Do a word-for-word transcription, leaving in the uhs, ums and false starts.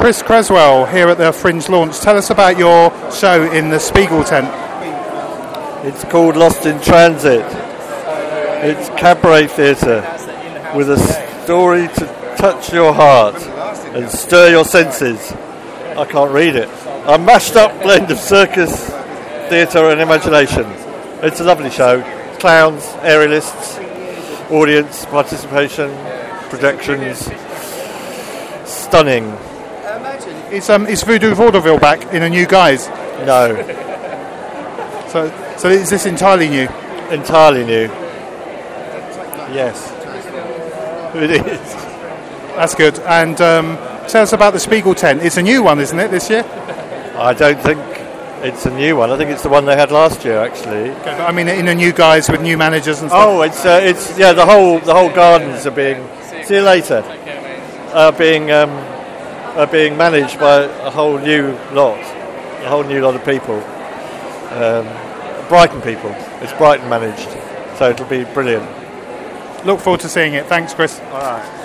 Chris Creswell here at the Fringe launch. Tell us about your show in the Spiegel tent. It's called Lost in Transit. It's cabaret theatre with a story to touch your heart and stir your senses. I can't read it. A mashed up blend of circus, theatre and imagination. It's a lovely show. Clowns, aerialists, audience participation, projections. Stunning. Is um is Voodoo Vaudeville back in a new guise? No. So so is this entirely new? Entirely new. Yes. It is. That's good. And um, tell us about the Spiegel tent. It's a new one, isn't it, this year? I don't think it's a new one. I think it's the one they had last year, actually. Okay, but I mean, in a new guise with new managers and stuff. Oh, it's uh, it's yeah. The whole the whole gardens are being. See you later. Are being um, are being managed by a whole new lot, a whole new lot of people. Um, Brighton people. It's Brighton managed, so it'll be brilliant. Look forward to seeing it. Thanks, Chris. All right.